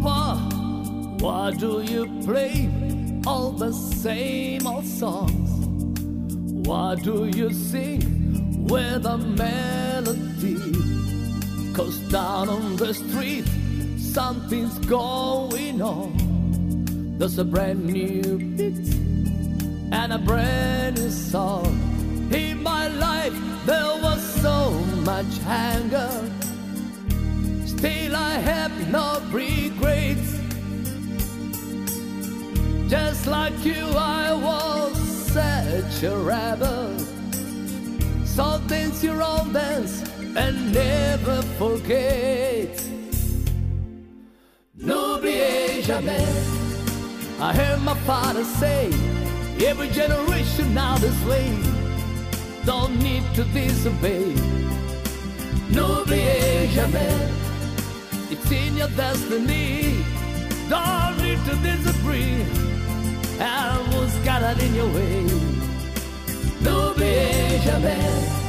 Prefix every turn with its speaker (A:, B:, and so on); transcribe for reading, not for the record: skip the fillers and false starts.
A: Papa, why do you play all the same old songs? Why do you sing with a melody? 'Cause down on the street something's going on. There's a brand new beat and a brand new song. In my life there was so much anger, still I have no regrets. Just like you, I was such a rebel. So dance your own dance and never forget. N'oubliez jamais, I heard my father say, every generation now this way, don't need to disobey. N'oubliez jamais, it's in your destiny, don't need to disagree. And who's got it in your way? N'oubliez jamais.